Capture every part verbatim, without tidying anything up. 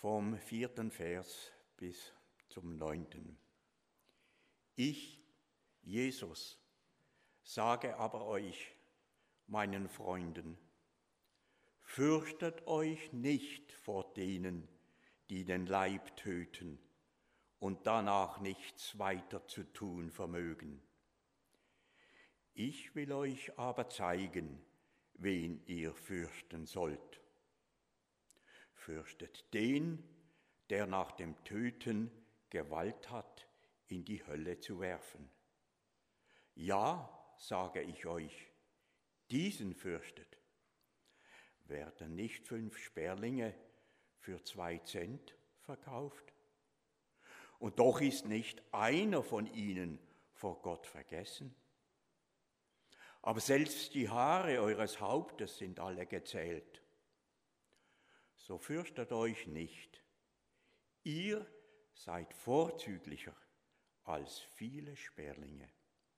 vom vierten Vers bis zum neunten. Ich, Jesus, sage aber euch, meinen Freunden, fürchtet euch nicht vor denen, die den Leib töten und danach nichts weiter zu tun vermögen. Ich will euch aber zeigen, wen ihr fürchten sollt. Fürchtet den, der nach dem Töten Gewalt hat, in die Hölle zu werfen. Ja, sage ich euch, diesen fürchtet. Werden nicht fünf Sperlinge für zwei Cent verkauft? Und doch ist nicht einer von ihnen vor Gott vergessen. Aber selbst die Haare eures Hauptes sind alle gezählt. So fürchtet euch nicht. Ihr seid vorzüglicher als viele Sperlinge.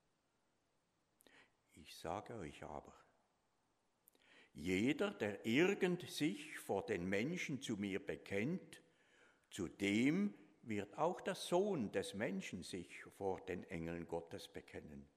Ich sage euch aber, jeder, der irgend sich vor den Menschen zu mir bekennt, zu dem wird auch der Sohn des Menschen sich vor den Engeln Gottes bekennen.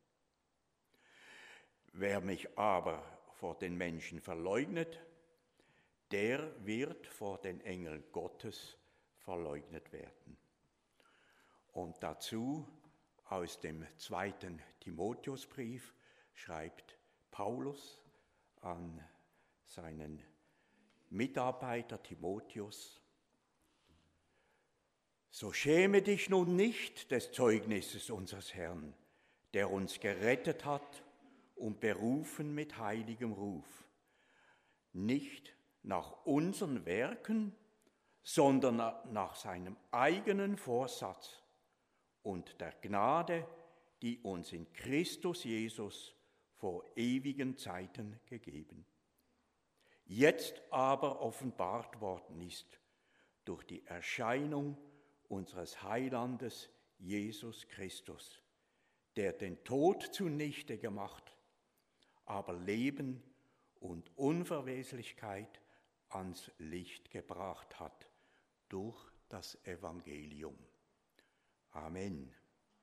Wer mich aber vor den Menschen verleugnet, der wird vor den Engeln Gottes verleugnet werden. Und dazu aus dem zweiten Timotheusbrief schreibt Paulus an seinen Mitarbeiter Timotheus: So schäme dich nun nicht des Zeugnisses unseres Herrn, der uns gerettet hat und berufen mit heiligem Ruf, nicht nach unseren Werken, sondern nach seinem eigenen Vorsatz und der Gnade, die uns in Christus Jesus vor ewigen Zeiten gegeben, jetzt aber offenbart worden ist durch die Erscheinung unseres Heilandes Jesus Christus, der den Tod zunichte gemacht, aber Leben und Unverweslichkeit ans Licht gebracht hat durch das Evangelium. Amen.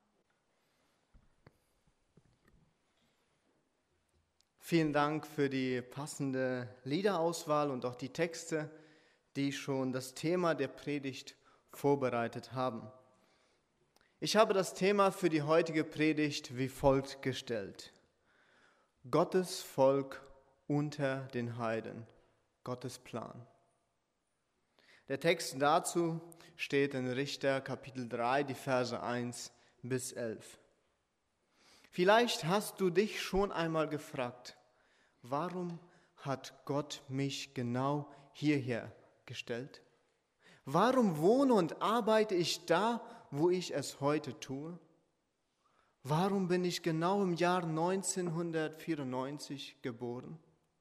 Vielen Dank für die passende Liederauswahl und auch die Texte, die schon das Thema der Predigt vorbereitet haben. Ich habe das Thema für die heutige Predigt wie folgt gestellt: Gottes Volk unter den Heiden, Gottes Plan. Der Text dazu steht in Richter Kapitel drei, die Verse eins bis elf. Vielleicht hast du dich schon einmal gefragt, warum hat Gott mich genau hierher gestellt? Warum wohne und arbeite ich da, wo ich es heute tue? Warum bin ich genau im Jahr neunzehnhundertvierundneunzig geboren?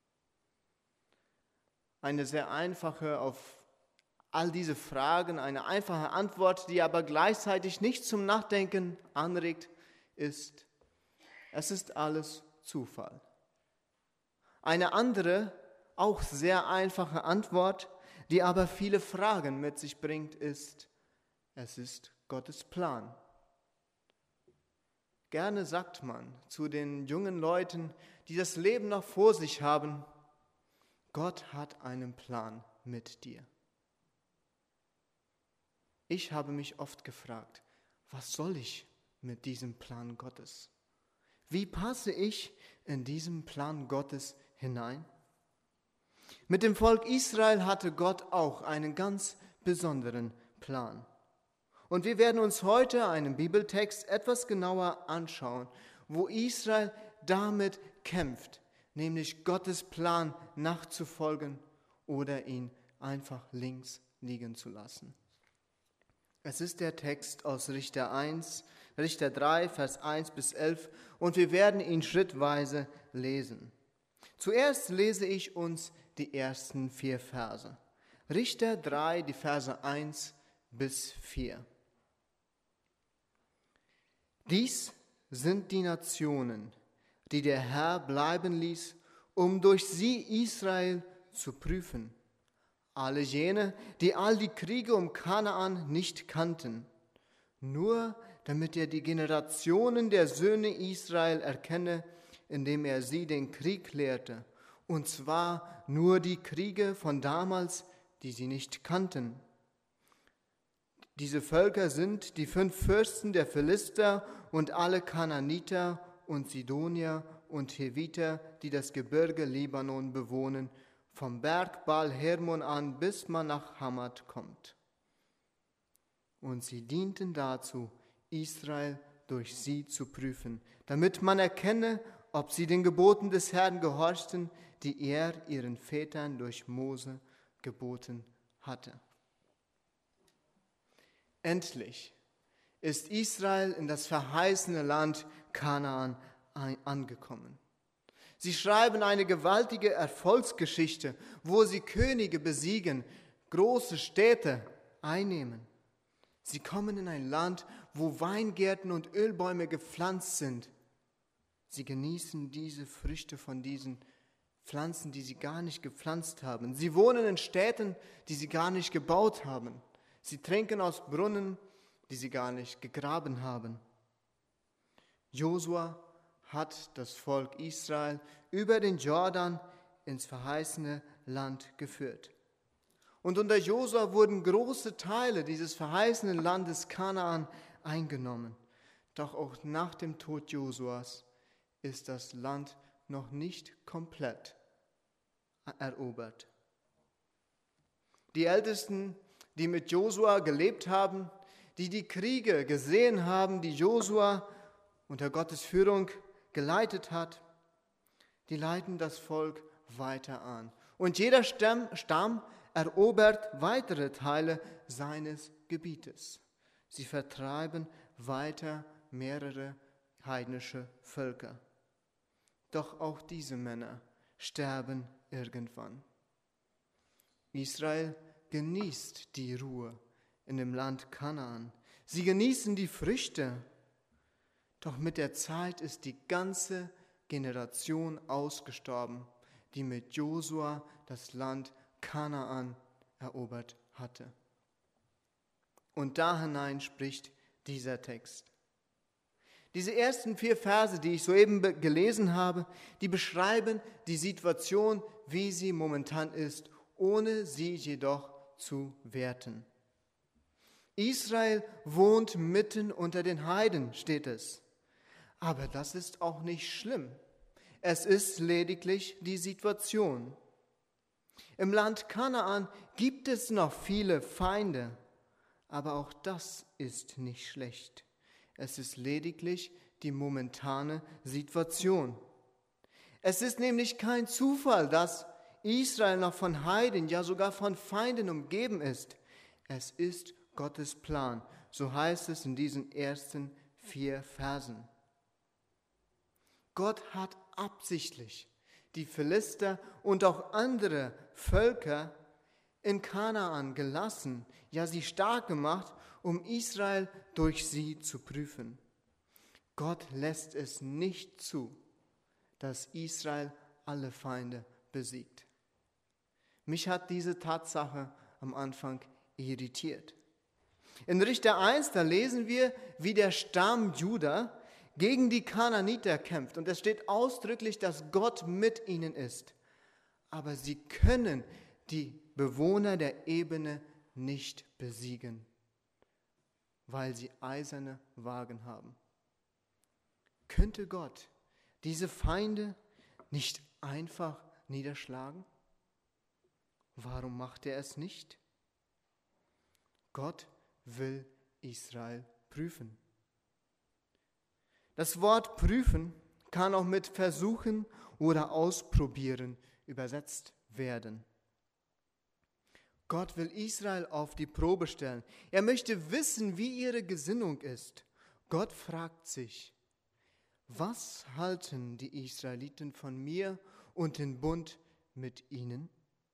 Eine sehr einfache, auf all diese Fragen, eine einfache Antwort, die aber gleichzeitig nicht zum Nachdenken anregt, ist: Es ist alles Zufall. Eine andere, auch sehr einfache Antwort, die aber viele Fragen mit sich bringt, ist: Es ist Gottes Plan. Gerne sagt man zu den jungen Leuten, die das Leben noch vor sich haben: Gott hat einen Plan mit dir. Ich habe mich oft gefragt, was soll ich mit diesem Plan Gottes? Wie passe ich in diesen Plan Gottes hinein? Mit dem Volk Israel hatte Gott auch einen ganz besonderen Plan. Und wir werden uns heute einen Bibeltext etwas genauer anschauen, wo Israel damit kämpft, nämlich Gottes Plan nachzufolgen oder ihn einfach links liegen zu lassen. Es ist der Text aus Richter eins, Richter drei, Vers eins bis elf, und wir werden ihn schrittweise lesen. Zuerst lese ich uns die ersten vier Verse. Richter drei, die Verse eins bis vier. Dies sind die Nationen, die der Herr bleiben ließ, um durch sie Israel zu prüfen, alle jene, die all die Kriege um Kanaan nicht kannten, nur damit er die Generationen der Söhne Israel erkenne, indem er sie den Krieg lehrte, und zwar nur die Kriege von damals, die sie nicht kannten. Diese Völker sind die fünf Fürsten der Philister und alle Kanaaniter und Sidonier und Heviter, die das Gebirge Libanon bewohnen, vom Berg Baal Hermon an, bis man nach Hamat kommt. Und sie dienten dazu, Israel durch sie zu prüfen, damit man erkenne, ob sie den Geboten des Herrn gehorchten, die er ihren Vätern durch Mose geboten hatte. Endlich ist Israel in das verheißene Land Kanaan angekommen. Sie schreiben eine gewaltige Erfolgsgeschichte, wo sie Könige besiegen, große Städte einnehmen. Sie kommen in ein Land, wo Weingärten und Ölbäume gepflanzt sind. Sie genießen diese Früchte von diesen Pflanzen, die sie gar nicht gepflanzt haben. Sie wohnen in Städten, die sie gar nicht gebaut haben. Sie trinken aus Brunnen, die sie gar nicht gegraben haben. Josua hat das Volk Israel über den Jordan ins verheißene Land geführt. Und unter Josua wurden große Teile dieses verheißenen Landes Kanaan eingenommen. Doch auch nach dem Tod Josuas ist das Land noch nicht komplett erobert. Die Ältesten, die mit Josua gelebt haben, die die Kriege gesehen haben, die Josua unter Gottes Führung geleitet hat, die leiten das Volk weiter an. Und jeder Stamm, Stamm erobert weitere Teile seines Gebietes. Sie vertreiben weiter mehrere heidnische Völker. Doch auch diese Männer sterben irgendwann. Israel genießt die Ruhe in dem Land Kanaan. Sie genießen die Früchte. Doch mit der Zeit ist die ganze Generation ausgestorben, die mit Josua das Land Kanaan erobert hatte. Und da hinein spricht dieser Text. Diese ersten vier Verse, die ich soeben gelesen habe, die beschreiben die Situation, wie sie momentan ist, ohne sie jedoch zu werten. Israel wohnt mitten unter den Heiden, steht es. Aber das ist auch nicht schlimm. Es ist lediglich die Situation. Im Land Kanaan gibt es noch viele Feinde, aber auch das ist nicht schlecht. Es ist lediglich die momentane Situation. Es ist nämlich kein Zufall, dass Israel noch von Heiden, ja sogar von Feinden umgeben ist. Es ist Gottes Plan. So heißt es in diesen ersten vier Versen. Gott hat absichtlich die Philister und auch andere Völker in Kanaan gelassen, ja sie stark gemacht, um Israel durch sie zu prüfen. Gott lässt es nicht zu, dass Israel alle Feinde besiegt. Mich hat diese Tatsache am Anfang irritiert. In Richter eins, da lesen wir, wie der Stamm Juda gegen die Kanaaniter kämpft. Und es steht ausdrücklich, dass Gott mit ihnen ist. Aber sie können die Bewohner der Ebene nicht besiegen, weil sie eiserne Wagen haben. Könnte Gott diese Feinde nicht einfach niederschlagen? Warum macht er es nicht? Gott will Israel prüfen. Das Wort prüfen kann auch mit versuchen oder ausprobieren übersetzt werden. Gott will Israel auf die Probe stellen. Er möchte wissen, wie ihre Gesinnung ist. Gott fragt sich, was halten die Israeliten von mir und den Bund mit ihnen?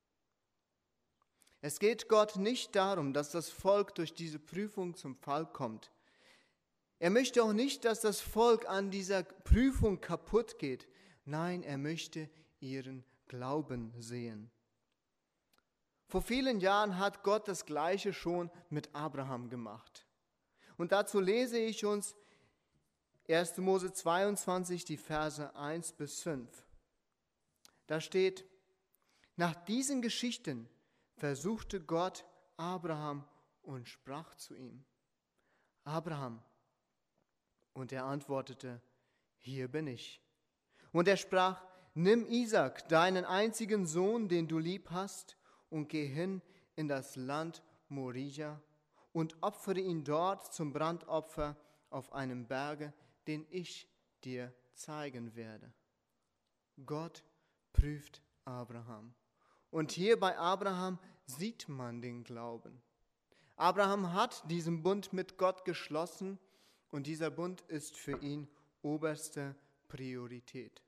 Es geht Gott nicht darum, dass das Volk durch diese Prüfung zum Fall kommt. Er möchte auch nicht, dass das Volk an dieser Prüfung kaputt geht. Nein, er möchte ihren Glauben sehen. Vor vielen Jahren hat Gott das Gleiche schon mit Abraham gemacht. Und dazu lese ich uns erster Mose zweiundzwanzig, die Verse eins bis fünf. Da steht: Nach diesen Geschichten versuchte Gott Abraham und sprach zu ihm: Abraham. Und er antwortete: Hier bin ich. Und er sprach: Nimm Isaak, deinen einzigen Sohn, den du lieb hast, und geh hin in das Land Moria und opfere ihn dort zum Brandopfer auf einem Berge, den ich dir zeigen werde. Gott prüft Abraham. Und hier bei Abraham sieht man den Glauben. Abraham hat diesen Bund mit Gott geschlossen und dieser Bund ist für ihn oberste Priorität.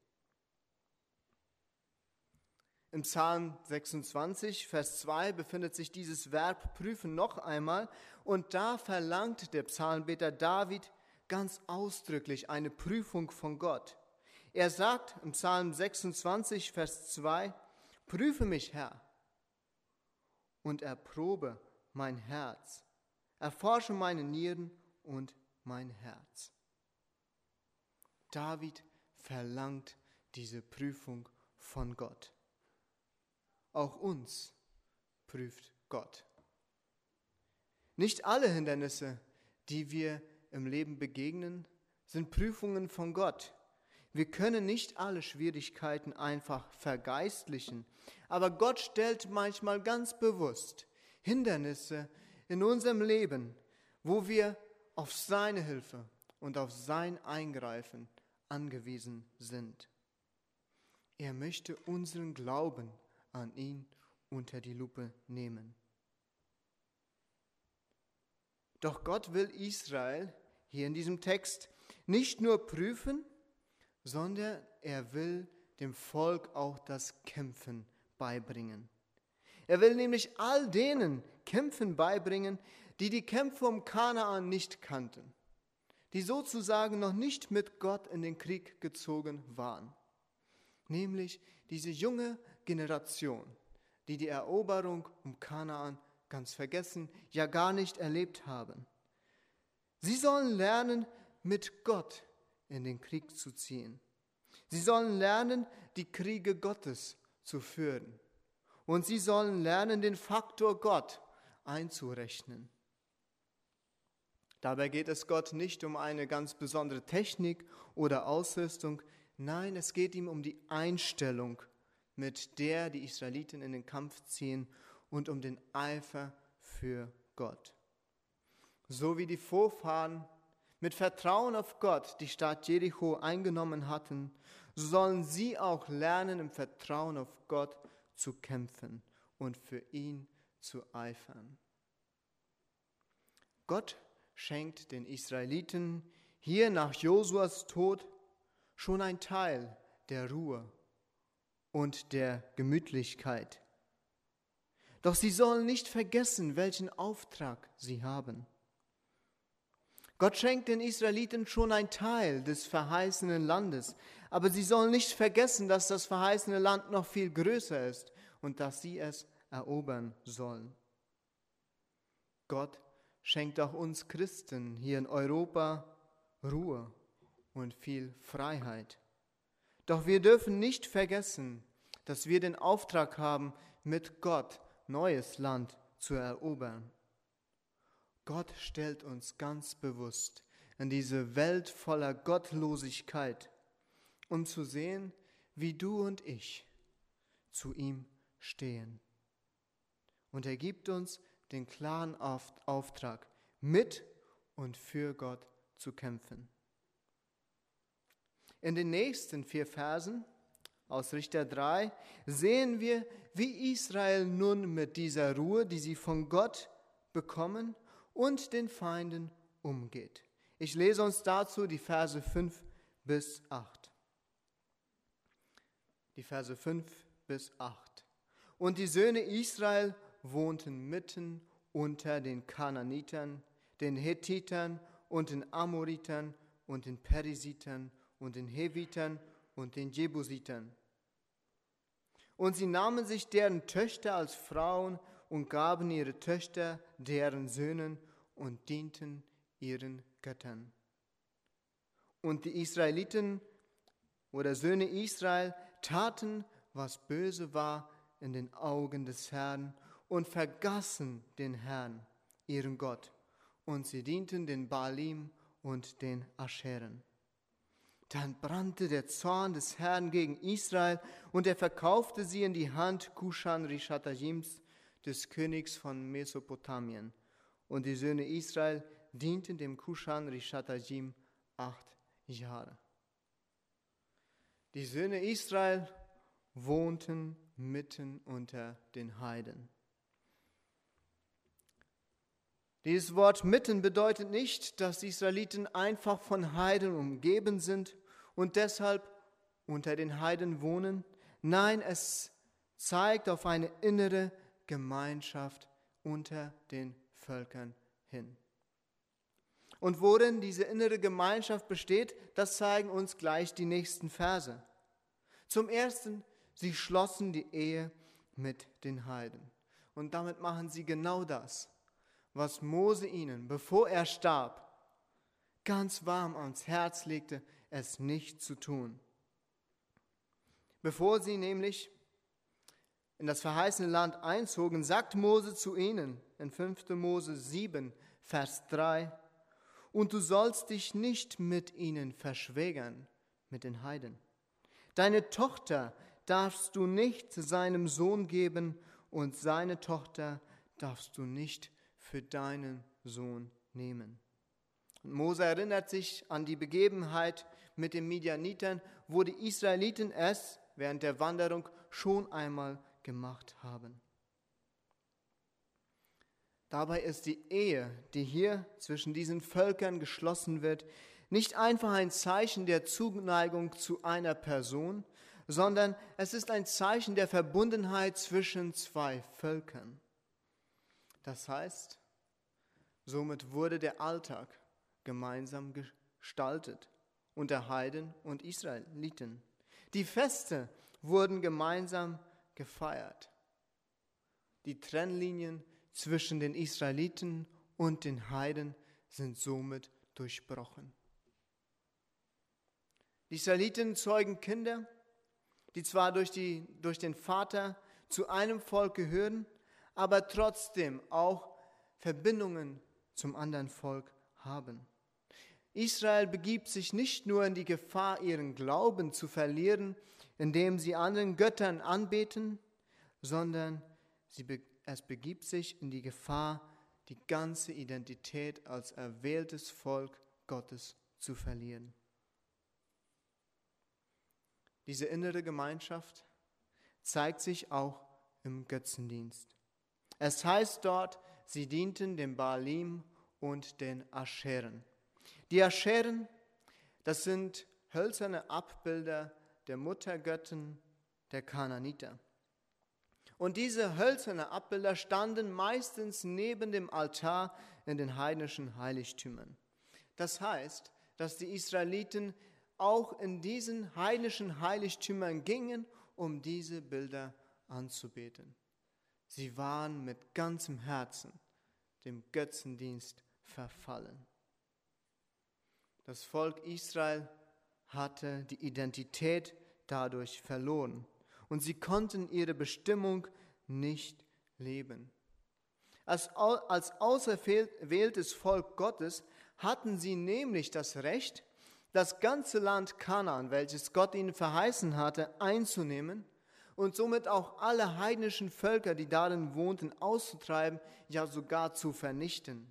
Im Psalm sechsundzwanzig, Vers zwei befindet sich dieses Verb prüfen noch einmal und da verlangt der Psalmbeter David ganz ausdrücklich eine Prüfung von Gott. Er sagt im Psalm sechsundzwanzig, Vers zwei: Prüfe mich, Herr, und erprobe mein Herz, erforsche meine Nieren und mein Herz. David verlangt diese Prüfung von Gott. Auch uns prüft Gott. Nicht alle Hindernisse, die wir im Leben begegnen, sind Prüfungen von Gott. Wir können nicht alle Schwierigkeiten einfach vergeistlichen, aber Gott stellt manchmal ganz bewusst Hindernisse in unserem Leben, wo wir auf seine Hilfe und auf sein Eingreifen angewiesen sind. Er möchte unseren Glauben an ihn unter die Lupe nehmen. Doch Gott will Israel hier in diesem Text nicht nur prüfen, sondern er will dem Volk auch das Kämpfen beibringen. Er will nämlich all denen Kämpfen beibringen, die die Kämpfe um Kanaan nicht kannten, die sozusagen noch nicht mit Gott in den Krieg gezogen waren. Nämlich diese junge Generation, die die Eroberung um Kanaan ganz vergessen, ja gar nicht erlebt haben. Sie sollen lernen, mit Gott in den Krieg zu ziehen. Sie sollen lernen, die Kriege Gottes zu führen. Und sie sollen lernen, den Faktor Gott einzurechnen. Dabei geht es Gott nicht um eine ganz besondere Technik oder Ausrüstung. Nein, es geht ihm um die Einstellung, mit der die Israeliten in den Kampf ziehen und um den Eifer für Gott. So wie die Vorfahren mit Vertrauen auf Gott die Stadt Jericho eingenommen hatten, so sollen sie auch lernen, im Vertrauen auf Gott zu kämpfen und für ihn zu eifern. Gott schenkt den Israeliten hier nach Josuas Tod schon ein Teil der Ruhe und der Gemütlichkeit. Doch sie sollen nicht vergessen, welchen Auftrag sie haben. Gott schenkt den Israeliten schon ein Teil des verheißenen Landes, aber sie sollen nicht vergessen, dass das verheißene Land noch viel größer ist und dass sie es erobern sollen. Gott schenkt auch uns Christen hier in Europa Ruhe und viel Freiheit. Doch wir dürfen nicht vergessen, dass wir den Auftrag haben, mit Gott neues Land zu erobern. Gott stellt uns ganz bewusst in diese Welt voller Gottlosigkeit, um zu sehen, wie du und ich zu ihm stehen. Und er gibt uns den klaren Auftrag, mit und für Gott zu kämpfen. In den nächsten vier Versen aus Richter drei sehen wir, wie Israel nun mit dieser Ruhe, die sie von Gott bekommen, und den Feinden umgeht. Ich lese uns dazu die Verse fünf bis acht. Die Verse fünf bis acht. Und die Söhne Israel wohnten mitten unter den Kanaanitern, den Hethitern und den Amoritern und den Perisitern und den Hevitern und den Jebusitern. Und sie nahmen sich deren Töchter als Frauen und gaben ihre Töchter deren Söhnen und dienten ihren Göttern. Und die Israeliten oder Söhne Israel taten, was böse war in den Augen des Herrn und vergaßen den Herrn, ihren Gott, und sie dienten den Baalim und den Ascheren. Dann brannte der Zorn des Herrn gegen Israel und er verkaufte sie in die Hand Kushan-Rishataims, des Königs von Mesopotamien. Und die Söhne Israel dienten dem Kushan-Rishataim acht Jahre. Die Söhne Israel wohnten mitten unter den Heiden. Dieses Wort mitten bedeutet nicht, dass die Israeliten einfach von Heiden umgeben sind und deshalb unter den Heiden wohnen. Nein, es zeigt auf eine innere Gemeinschaft unter den Völkern hin. Und worin diese innere Gemeinschaft besteht, das zeigen uns gleich die nächsten Verse. Zum Ersten, sie schlossen die Ehe mit den Heiden. Und damit machen sie genau das, was Mose ihnen, bevor er starb, ganz warm ans Herz legte, es nicht zu tun. Bevor sie nämlich in das verheißene Land einzogen, sagt Mose zu ihnen in fünfter Mose sieben, Vers drei, und du sollst dich nicht mit ihnen verschwägern, mit den Heiden. Deine Tochter darfst du nicht seinem Sohn geben und seine Tochter darfst du nicht für deinen Sohn nehmen. Und Mose erinnert sich an die Begebenheit mit den Midianitern, wo die Israeliten es während der Wanderung schon einmal gemacht haben. Dabei ist die Ehe, die hier zwischen diesen Völkern geschlossen wird, nicht einfach ein Zeichen der Zuneigung zu einer Person, sondern es ist ein Zeichen der Verbundenheit zwischen zwei Völkern. Das heißt, somit wurde der Alltag gemeinsam gestaltet unter Heiden und Israeliten. Die Feste wurden gemeinsam gefeiert. Die Trennlinien zwischen den Israeliten und den Heiden sind somit durchbrochen. Die Israeliten zeugen Kinder, die zwar durch, die, durch den Vater zu einem Volk gehören, aber trotzdem auch Verbindungen zum anderen Volk haben. Israel begibt sich nicht nur in die Gefahr, ihren Glauben zu verlieren, indem sie anderen Göttern anbeten, sondern sie be- es begibt sich in die Gefahr, die ganze Identität als erwähltes Volk Gottes zu verlieren. Diese innere Gemeinschaft zeigt sich auch im Götzendienst. Es heißt dort, sie dienten dem Baalim und den Ascheren. Die Ascheren, das sind hölzerne Abbilder der Muttergöttin der Kanaaniter. Und diese hölzernen Abbilder standen meistens neben dem Altar in den heidnischen Heiligtümern. Das heißt, dass die Israeliten auch in diesen heidnischen Heiligtümern gingen, um diese Bilder anzubeten. Sie waren mit ganzem Herzen dem Götzendienst verfallen. Das Volk Israel hatte die Identität dadurch verloren und sie konnten ihre Bestimmung nicht leben. Als, als auserwähltes Volk Gottes hatten sie nämlich das Recht, das ganze Land Kanaan, welches Gott ihnen verheißen hatte, einzunehmen und somit auch alle heidnischen Völker, die darin wohnten, auszutreiben, ja sogar zu vernichten.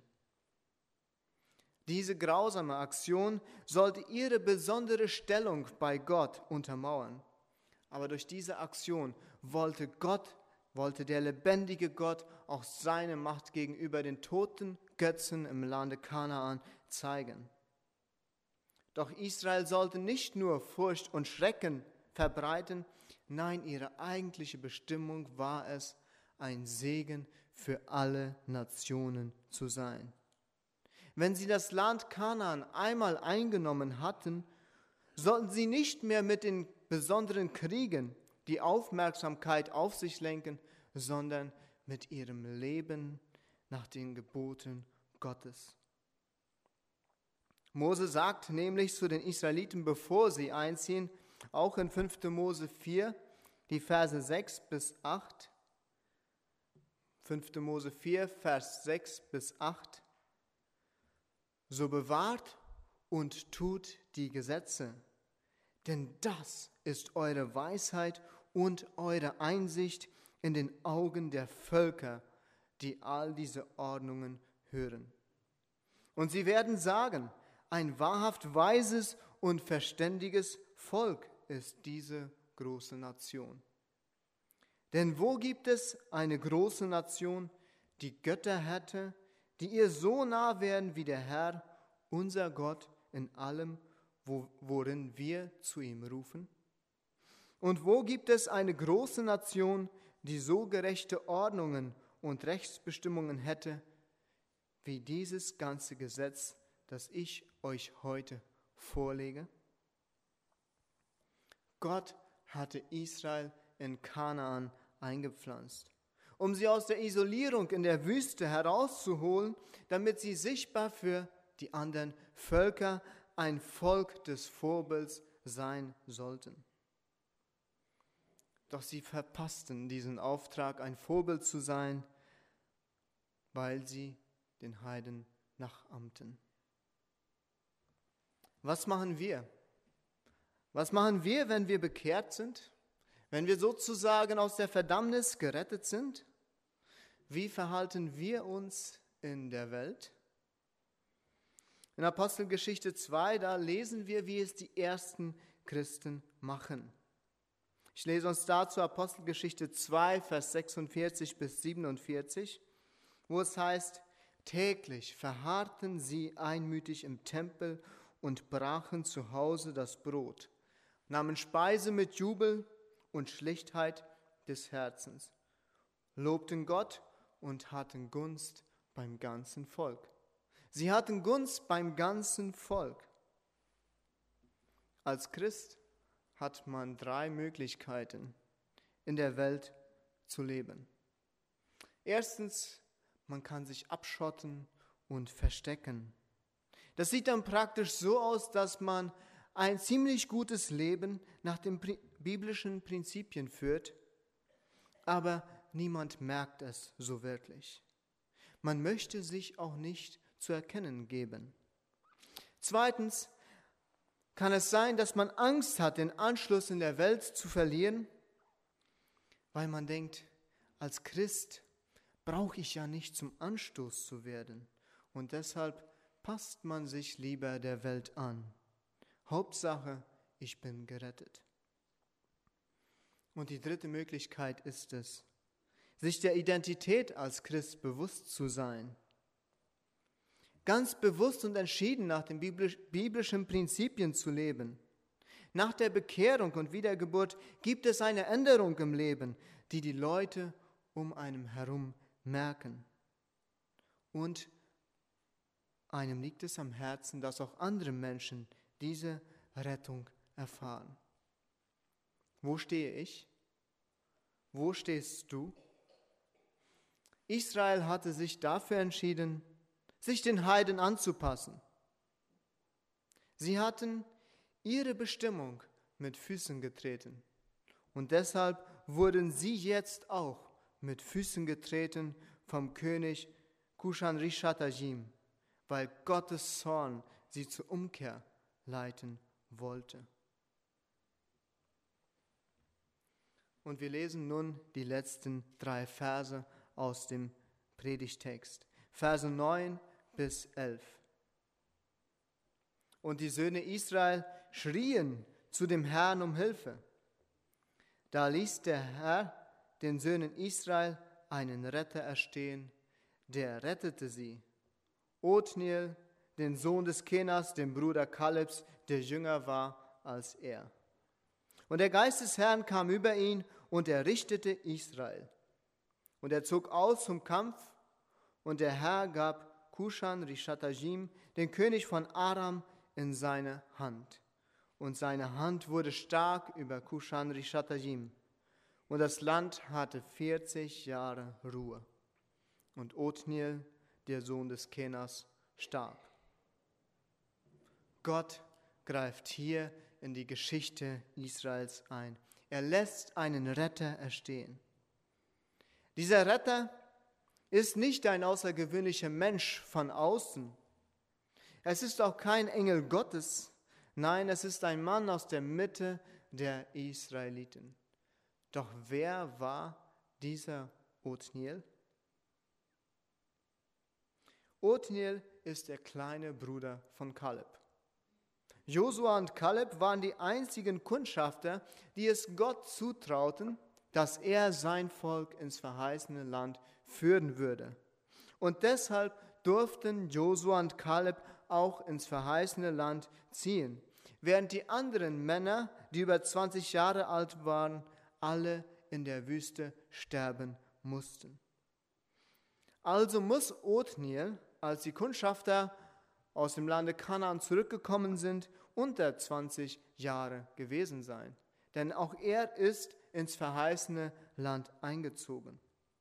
Diese grausame Aktion sollte ihre besondere Stellung bei Gott untermauern. Aber durch diese Aktion wollte Gott, wollte der lebendige Gott auch seine Macht gegenüber den toten Götzen im Lande Kanaan zeigen. Doch Israel sollte nicht nur Furcht und Schrecken verbreiten, nein, ihre eigentliche Bestimmung war es, ein Segen für alle Nationen zu sein. Wenn sie das Land Kanaan einmal eingenommen hatten, sollten sie nicht mehr mit den besonderen Kriegen die Aufmerksamkeit auf sich lenken, sondern mit ihrem Leben nach den Geboten Gottes. Mose sagt nämlich zu den Israeliten, bevor sie einziehen, auch in fünfter Mose vier, die Verse sechs bis acht, fünfter Mose vier, Vers sechs bis acht, so bewahrt und tut die Gesetze, denn das ist eure Weisheit und eure Einsicht in den Augen der Völker, die all diese Ordnungen hören. Und sie werden sagen, ein wahrhaft weises und verständiges Volk ist diese große Nation. Denn wo gibt es eine große Nation, die Götter hätte, die ihr so nah wären wie der Herr, unser Gott, in allem, wo, worin wir zu ihm rufen? Und wo gibt es eine große Nation, die so gerechte Ordnungen und Rechtsbestimmungen hätte, wie dieses ganze Gesetz, das ich euch heute vorlege? Gott hatte Israel in Kanaan eingepflanzt, um sie aus der Isolierung in der Wüste herauszuholen, damit sie sichtbar für die anderen Völker ein Volk des Vorbilds sein sollten. Doch sie verpassten diesen Auftrag, ein Vorbild zu sein, weil sie den Heiden nachahmten. Was machen wir? Was machen wir, wenn wir bekehrt sind? Wenn wir sozusagen aus der Verdammnis gerettet sind? Wie verhalten wir uns in der Welt? In Apostelgeschichte zwei, da lesen wir, wie es die ersten Christen machen. Ich lese uns dazu Apostelgeschichte zwei, Vers sechsundvierzig bis siebenundvierzig, wo es heißt, täglich verharrten sie einmütig im Tempel und brachen zu Hause das Brot, nahmen Speise mit Jubel und Schlichtheit des Herzens, lobten Gott und hatten Gunst beim ganzen Volk. Sie hatten Gunst beim ganzen Volk. Als Christ hat man drei Möglichkeiten, in der Welt zu leben. Erstens, man kann sich abschotten und verstecken. Das sieht dann praktisch so aus, dass man ein ziemlich gutes Leben nach den biblischen Prinzipien führt, aber niemand merkt es so wirklich. Man möchte sich auch nicht zu erkennen geben. Zweitens kann es sein, dass man Angst hat, den Anschluss in der Welt zu verlieren, weil man denkt, als Christ brauche ich ja nicht zum Anstoß zu werden und deshalb passt man sich lieber der Welt an. Hauptsache, ich bin gerettet. Und die dritte Möglichkeit ist es, sich der Identität als Christ bewusst zu sein. Ganz bewusst und entschieden nach den biblischen Prinzipien zu leben. Nach der Bekehrung und Wiedergeburt gibt es eine Änderung im Leben, die die Leute um einen herum merken. Und einem liegt es am Herzen, dass auch andere Menschen diese Rettung erfahren. Wo stehe ich? Wo stehst du? Israel hatte sich dafür entschieden, sich den Heiden anzupassen. Sie hatten ihre Bestimmung mit Füßen getreten und deshalb wurden sie jetzt auch mit Füßen getreten vom König Kushan-Rishathaim, weil Gottes Zorn sie zur Umkehr leiten wollte. Und wir lesen nun die letzten drei Verse aus dem Predigtext. Verse neun bis elf. Und die Söhne Israel schrien zu dem Herrn um Hilfe. Da ließ der Herr den Söhnen Israel einen Retter erstehen, der rettete sie. Othniel, den Sohn des Kenas, den Bruder Kalebs, der jünger war als er. Und der Geist des Herrn kam über ihn und er richtete Israel. Und er zog aus zum Kampf und der Herr gab Kushan-Rishathaim, den König von Aram, in seine Hand. Und seine Hand wurde stark über Kushan-Rishathaim. Und und das Land hatte vierzig Jahre Ruhe. Und Othniel, der Sohn des Kenas, starb. Gott greift hier in die Geschichte Israels ein. Er lässt einen Retter erstehen. Dieser Retter ist nicht ein außergewöhnlicher Mensch von außen. Es ist auch kein Engel Gottes. Nein, es ist ein Mann aus der Mitte der Israeliten. Doch wer war dieser Othniel? Othniel ist der kleine Bruder von Kaleb. Josua und Kaleb waren die einzigen Kundschafter, die es Gott zutrauten, dass er sein Volk ins verheißene Land führen würde. Und deshalb durften Josua und Kaleb auch ins verheißene Land ziehen, während die anderen Männer, die über zwanzig Jahre alt waren, alle in der Wüste sterben mussten. Also muss Othniel, als die Kundschafter aus dem Lande Kanaan zurückgekommen sind, unter zwanzig Jahre gewesen sein. Denn auch er ist ins verheißene Land eingezogen.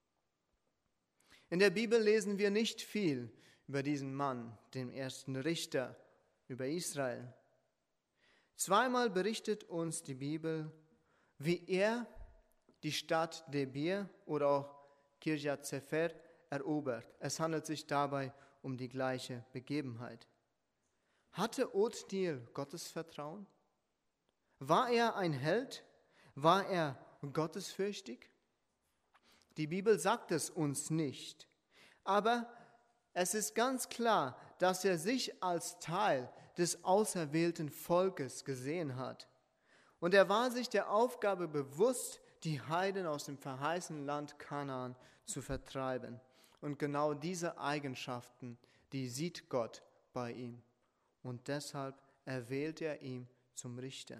In der Bibel lesen wir nicht viel über diesen Mann, den ersten Richter über Israel. Zweimal berichtet uns die Bibel, wie er die Stadt Debir oder auch Kirjat Sefer erobert. Es handelt sich dabei um die gleiche Begebenheit. Hatte Othniel Gottesvertrauen? War er ein Held? War er gottesfürchtig? Die Bibel sagt es uns nicht. Aber es ist ganz klar, dass er sich als Teil des auserwählten Volkes gesehen hat. Und er war sich der Aufgabe bewusst, die Heiden aus dem verheißenen Land Kanaan zu vertreiben. Und genau diese Eigenschaften, die sieht Gott bei ihm. Und deshalb erwählt er ihn zum Richter.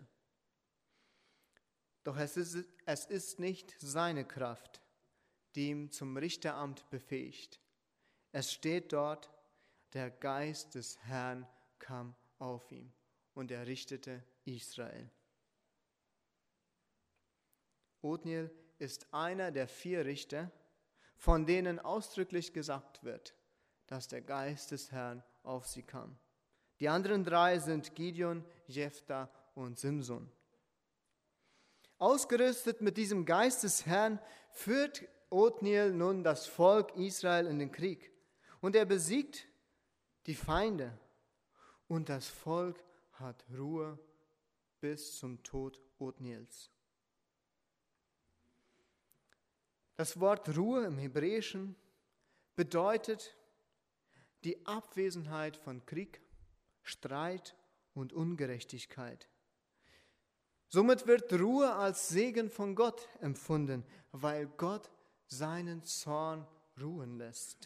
Doch es ist, es ist nicht seine Kraft, die ihn zum Richteramt befähigt. Es steht dort, der Geist des Herrn kam auf ihn und er richtete Israel. Othniel ist einer der vier Richter, von denen ausdrücklich gesagt wird, dass der Geist des Herrn auf sie kam. Die anderen drei sind Gideon, Jephthah und Simson. Ausgerüstet mit diesem Geist des Herrn führt Othniel nun das Volk Israel in den Krieg. Und er besiegt die Feinde. Und das Volk hat Ruhe bis zum Tod Othniels. Das Wort Ruhe im Hebräischen bedeutet die Abwesenheit von Krieg, Streit und Ungerechtigkeit. Somit wird Ruhe als Segen von Gott empfunden, weil Gott seinen Zorn ruhen lässt.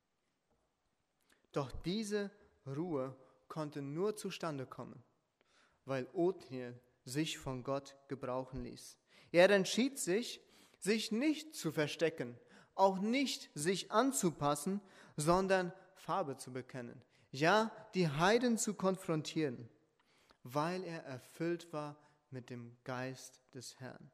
Doch diese Ruhe konnte nur zustande kommen, weil Othniel sich von Gott gebrauchen ließ. Er entschied sich, sich nicht zu verstecken, auch nicht sich anzupassen, sondern Farbe zu bekennen. Ja, die Heiden zu konfrontieren, weil er erfüllt war mit dem Geist des Herrn.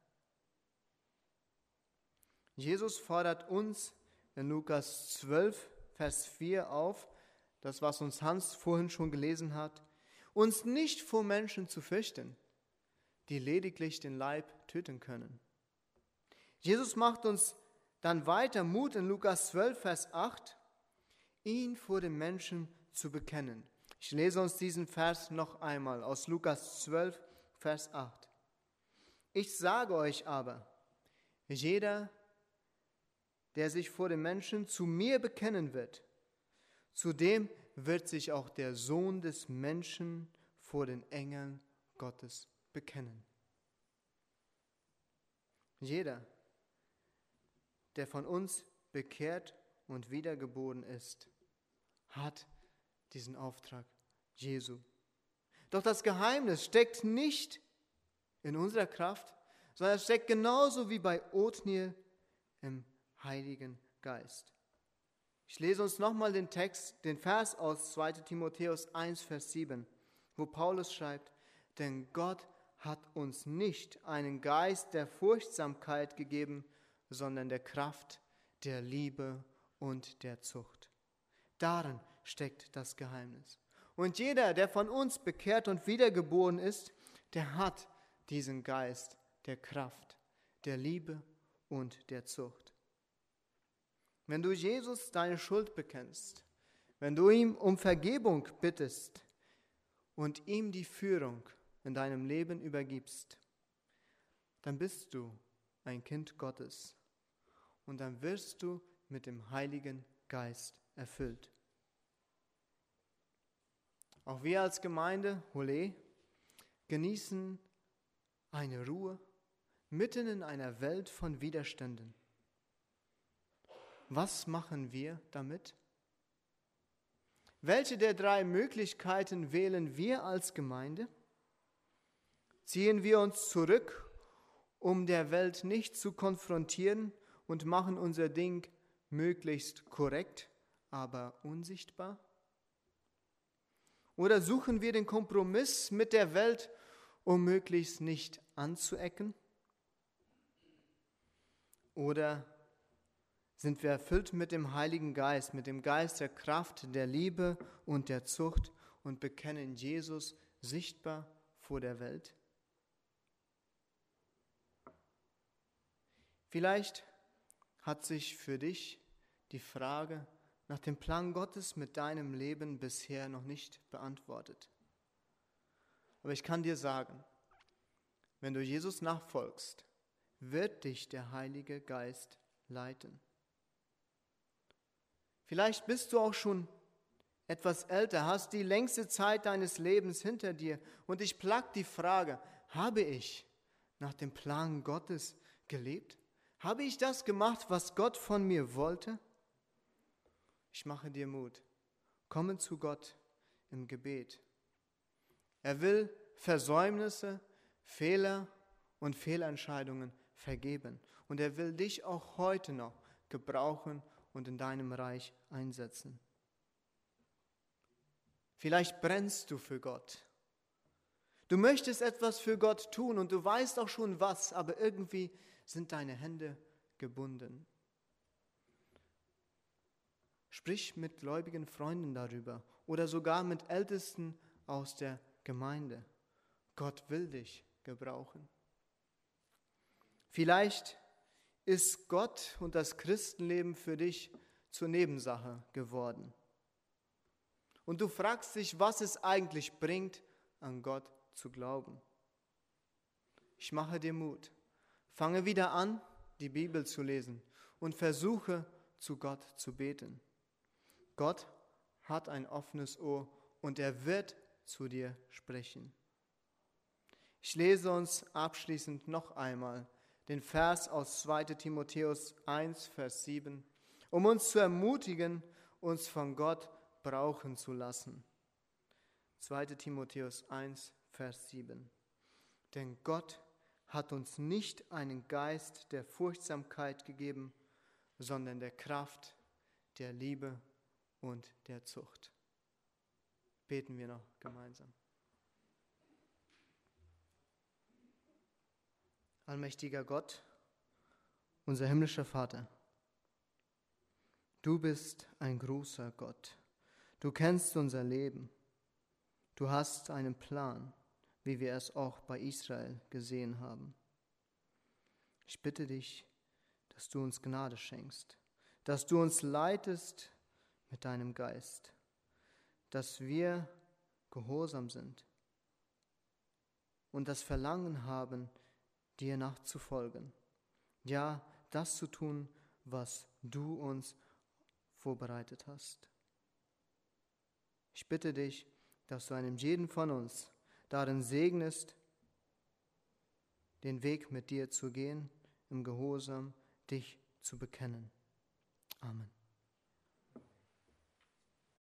Jesus fordert uns in Lukas zwölf, Vers vier auf, das, was uns Hans vorhin schon gelesen hat, uns nicht vor Menschen zu fürchten, die lediglich den Leib töten können. Jesus macht uns dann weiter Mut in Lukas zwölf, Vers acht, ihn vor den Menschen zu bekennen. Ich lese uns diesen Vers noch einmal aus Lukas zwölf, Vers acht. Ich sage euch aber, jeder, der sich vor den Menschen zu mir bekennen wird, zu dem wird sich auch der Sohn des Menschen vor den Engeln Gottes bekennen. Jeder, der von uns bekehrt und wiedergeboren ist, hat diesen Auftrag Jesu. Doch das Geheimnis steckt nicht in unserer Kraft, sondern es steckt genauso wie bei Othniel im Heiligen Geist. Ich lese uns nochmal den Text, den Vers aus zweiter Timotheus eins, Vers sieben, wo Paulus schreibt, denn Gott hat uns nicht einen Geist der Furchtsamkeit gegeben, sondern der Kraft, der Liebe und der Zucht. Darin steckt das Geheimnis. Und jeder, der von uns bekehrt und wiedergeboren ist, der hat diesen Geist der Kraft, der Liebe und der Zucht. Wenn du Jesus deine Schuld bekennst, wenn du ihm um Vergebung bittest und ihm die Führung in deinem Leben übergibst, dann bist du ein Kind Gottes und dann wirst du mit dem Heiligen Geist erfüllt. Auch wir als Gemeinde Hole genießen eine Ruhe mitten in einer Welt von Widerständen. Was machen wir damit? Welche der drei Möglichkeiten wählen wir als Gemeinde? Ziehen wir uns zurück, um der Welt nicht zu konfrontieren und machen unser Ding möglichst korrekt, aber unsichtbar? Oder suchen wir den Kompromiss mit der Welt, um möglichst nicht anzuecken? Oder sind wir erfüllt mit dem Heiligen Geist, mit dem Geist der Kraft, der Liebe und der Zucht und bekennen Jesus sichtbar vor der Welt? Vielleicht hat sich für dich die Frage nach dem Plan Gottes mit deinem Leben bisher noch nicht beantwortet. Aber ich kann dir sagen, wenn du Jesus nachfolgst, wird dich der Heilige Geist leiten. Vielleicht bist du auch schon etwas älter, hast die längste Zeit deines Lebens hinter dir und dich plagt die Frage, habe ich nach dem Plan Gottes gelebt? Habe ich das gemacht, was Gott von mir wollte? Ich mache dir Mut. Komme zu Gott im Gebet. Er will Versäumnisse, Fehler und Fehlentscheidungen vergeben. Und er will dich auch heute noch gebrauchen und in deinem Reich einsetzen. Vielleicht brennst du für Gott. Du möchtest etwas für Gott tun und du weißt auch schon was, aber irgendwie sind deine Hände gebunden. Sprich mit gläubigen Freunden darüber oder sogar mit Ältesten aus der Gemeinde. Gott will dich gebrauchen. Vielleicht ist Gott und das Christenleben für dich zur Nebensache geworden. Und du fragst dich, was es eigentlich bringt, an Gott zu glauben. Ich mache dir Mut. Fange wieder an, die Bibel zu lesen und versuche, zu Gott zu beten. Gott hat ein offenes Ohr und er wird zu dir sprechen. Ich lese uns abschließend noch einmal den Vers aus zweiter Timotheus eins, Vers sieben, um uns zu ermutigen, uns von Gott brauchen zu lassen. zweiter Timotheus eins, Vers sieben. Denn Gott hat uns nicht einen Geist der Furchtsamkeit gegeben, sondern der Kraft, der Liebe und der Zucht. Beten wir noch gemeinsam. Allmächtiger Gott, unser himmlischer Vater, du bist ein großer Gott. Du kennst unser Leben. Du hast einen Plan, wie wir es auch bei Israel gesehen haben. Ich bitte dich, dass du uns Gnade schenkst, dass du uns leitest mit deinem Geist, dass wir gehorsam sind und das Verlangen haben, dir nachzufolgen. Ja, das zu tun, was du uns vorbereitet hast. Ich bitte dich, dass du einem jeden von uns darin segnest, den Weg mit dir zu gehen, im Gehorsam dich zu bekennen. Amen.